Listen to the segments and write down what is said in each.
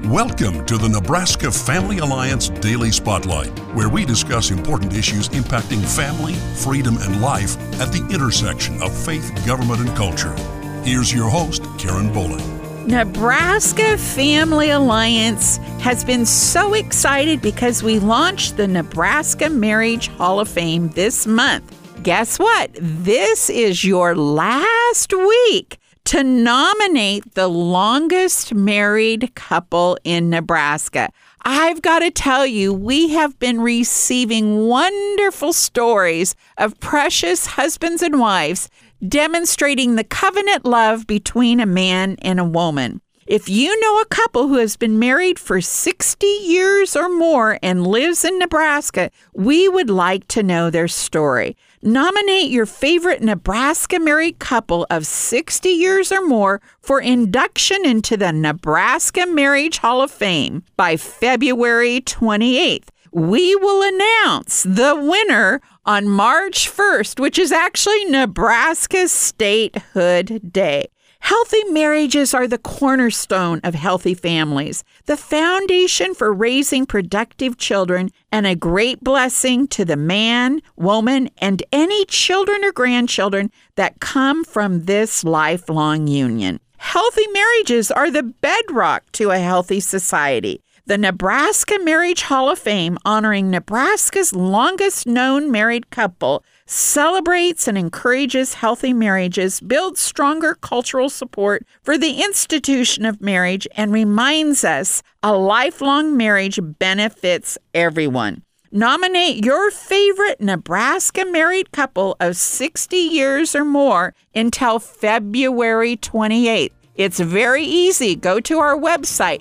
Welcome to the Nebraska Family Alliance Daily Spotlight, where we discuss important issues impacting family, freedom, and life at the intersection of faith, government, and culture. Here's your host, Karen Bowling. Nebraska Family Alliance has been so excited because we launched the Nebraska Marriage Hall of Fame this month. Guess what? This is your last week to nominate the longest married couple in Nebraska. I've got to tell you, we have been receiving wonderful stories of precious husbands and wives demonstrating the covenant love between a man and a woman. If you know a couple who has been married for 60 years or more and lives in Nebraska, we would like to know their story. Nominate your favorite Nebraska married couple of 60 years or more for induction into the Nebraska Marriage Hall of Fame by February 28th. We will announce the winner on March 1st, which is actually Nebraska Statehood Day. Healthy marriages are the cornerstone of healthy families, the foundation for raising productive children, and a great blessing to the man, woman, and any children or grandchildren that come from this lifelong union. Healthy marriages are the bedrock to a healthy society. The Nebraska Marriage Hall of Fame, honoring Nebraska's longest known married couple, celebrates and encourages healthy marriages, builds stronger cultural support for the institution of marriage, and reminds us a lifelong marriage benefits everyone. Nominate your favorite Nebraska married couple of 60 years or more until February 28th. It's very easy. Go to our website,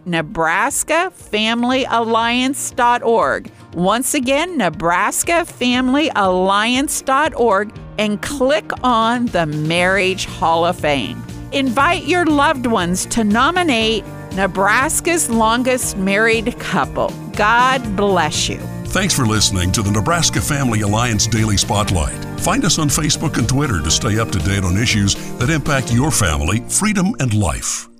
nebraskafamilyalliance.org. Once again, nebraskafamilyalliance.org, and click on the Marriage Hall of Fame. Invite your loved ones to nominate Nebraska's longest married couple. God bless you. Thanks for listening to the Nebraska Family Alliance Daily Spotlight. Find us on Facebook and Twitter to stay up to date on issues that impact your family, freedom, and life.